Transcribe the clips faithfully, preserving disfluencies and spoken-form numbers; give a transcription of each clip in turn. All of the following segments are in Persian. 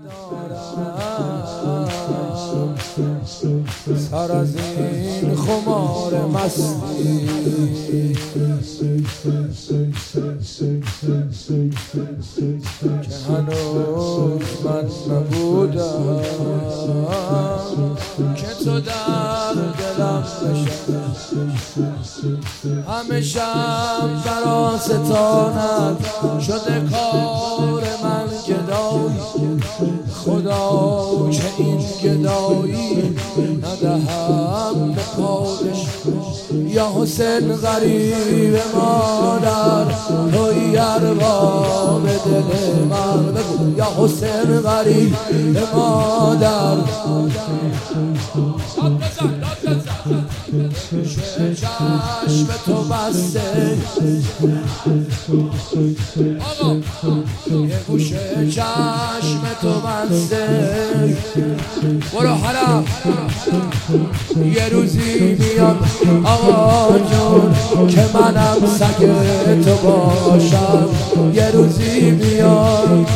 ندارم سر از این خمار مستی که هنوز من نبودم که تو در دلم بشم همیشه برا ستانت شده کار من گدایی خدا که این گدایی ندهم به پادش یا حسین غریب مادر توی ارباب دل من بگو یا حسین غریب مادر چشم تو بسته یه گوشه چشم تو بسته برو حرم یه روزی میاد آقا جون که منم سگ تو باشم یه روزی میاد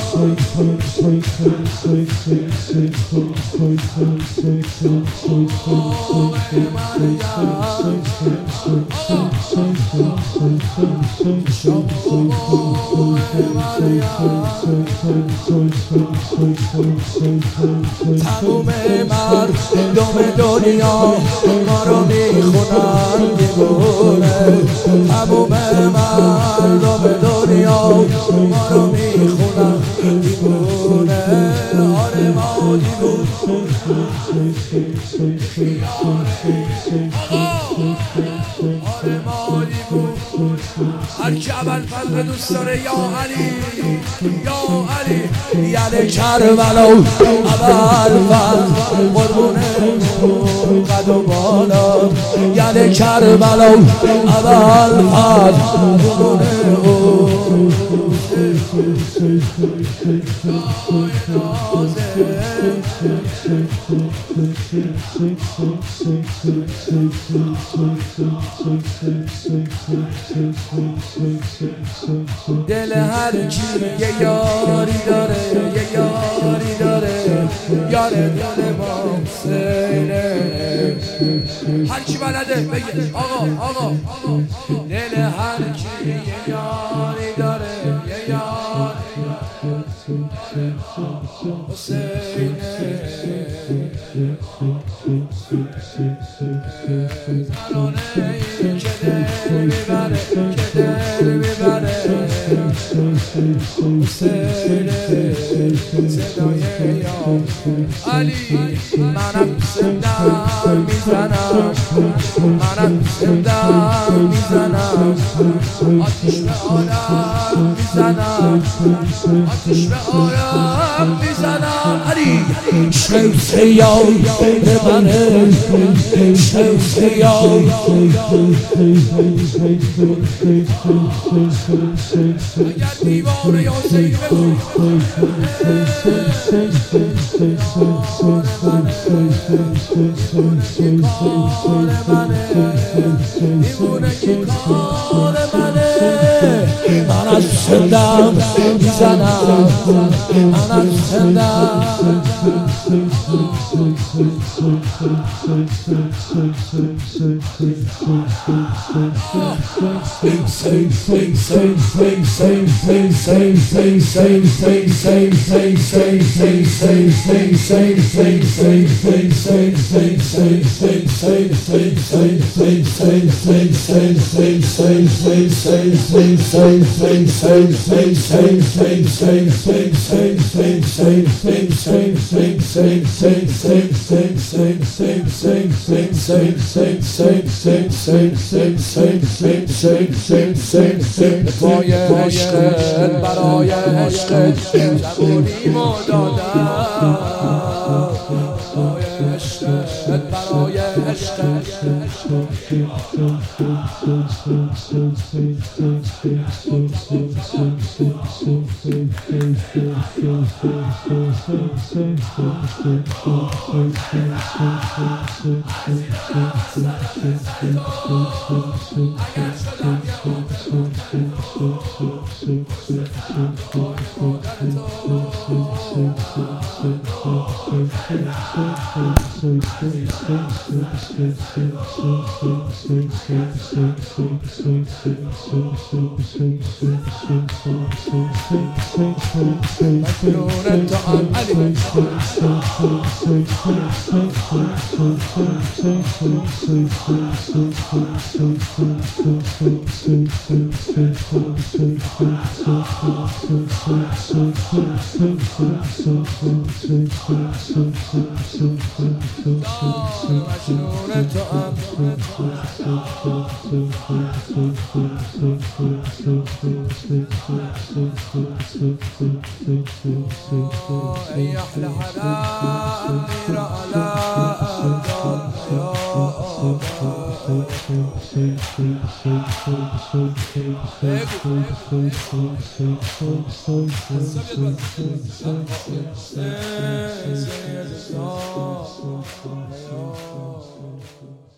تموم مردم دنیا ما رو میخونن دیوونه تموم مردم دنیا ما رو میخونن دیوونه آره ما دیوونه آره ما دیوونه هر کی اول فضل دوست داره یا علی یا علی یعنی کربلا اول فضل قربونه قد و بالا یعنی کربلا اول فضل قربونه دل هر کی یه یاری داره یه یاری داره یار دل ما حسینه هر کی بلده بگه آقا آقا دل هر کی یه یاری داره یه یاری حسینه ترانه ای که دل میبره که دل میبره حسینه صدای یا علی منم زندان میزنم منم زندان میزنم آتش به عالم میزنم آتش به عالم میزنم علی شمس یا منه شمس یا اگر دیوانه یا حسین بگو کار منه دیوانه که کار منه من از زندم میزنم من از زندم پای عشقت برای عشقت جوونیمو دادم پای عشقت برای عشقت مجنون تو هم علی مجنون تو هم ای احلى حرام امير على ارض يا